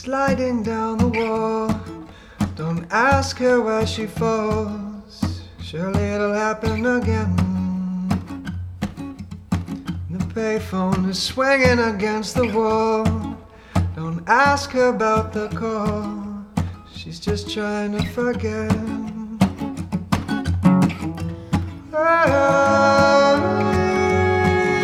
sliding down the wall. Don't ask her why she falls, surely it'll happen again. The payphone is swinging against the wall. Don't ask her about the call, she's just trying to forget.